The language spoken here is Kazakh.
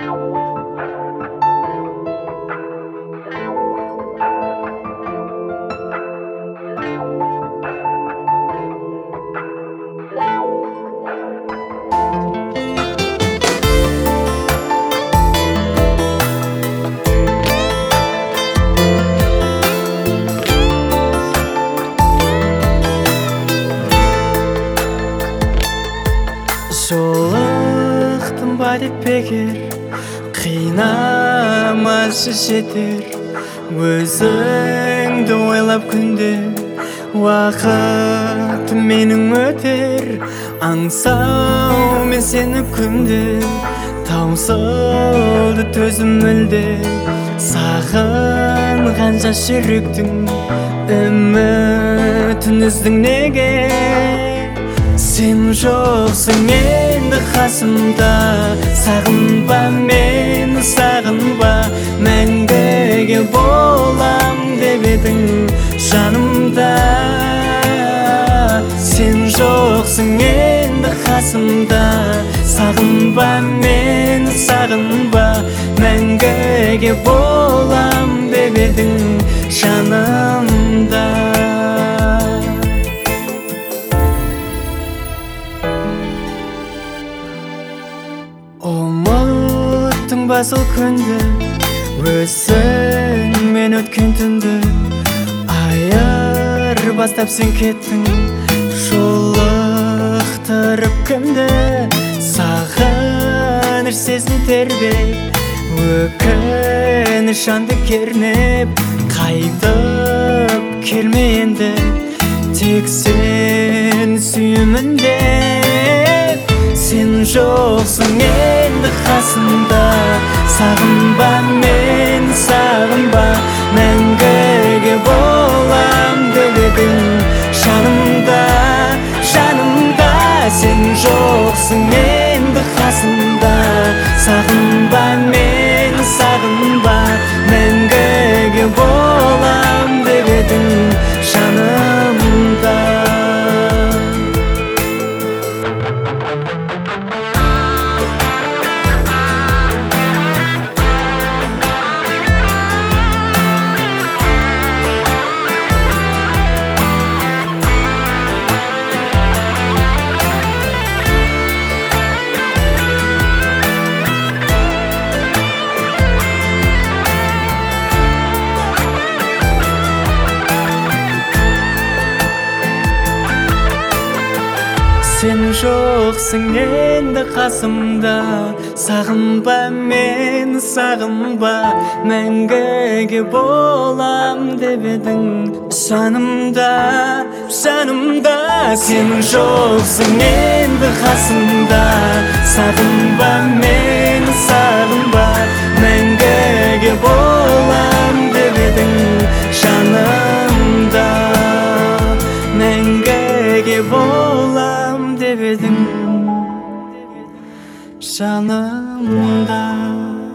Жолықтым ба деп бекер, қинамашы жетер өзіңді ойлап күнде. Уақыт менің өтер, аңсау мен сені күнде. Таусылды төзім мүлде, сағынған жас жүректің үмітін үздің неге? Сен жоқсың енді қасымда, сағынба мені, сағынба. Мәңгіге болам деп едің жанымда. Сен жоқсың енді қасымда, сағынба мені, сағынба. Мәңгіге болам деп едің жанымда. Ұмыттың ба сол күнді, өзіңмен өткен түнді? Айырбастап сен кеттің, жолықтырып кімді? Сағыныш сезім тербеп, өкініш жанды кернеп. Қайтып келме енді, тек сен сүйемін деп. Сен жоқсың енді қасымда, сағынба мені, сағынба. Мәңгіге болам деп едің жанымда, жанымда. Сен жоқсың енді қасымда, сағынба мені, сағынба. Мәңгіге болам деп едің жанымда. Сен жоқсың енді қасымда, сағынба мені, сағынба. Мәңгіге болам деп едің жанымда, жанымда. Сен жоқсың енді қасымда, сағынба мені, сағынба. Мәңгіге болам деп едің жанымда, мәңгіге болам деп едің жанымда.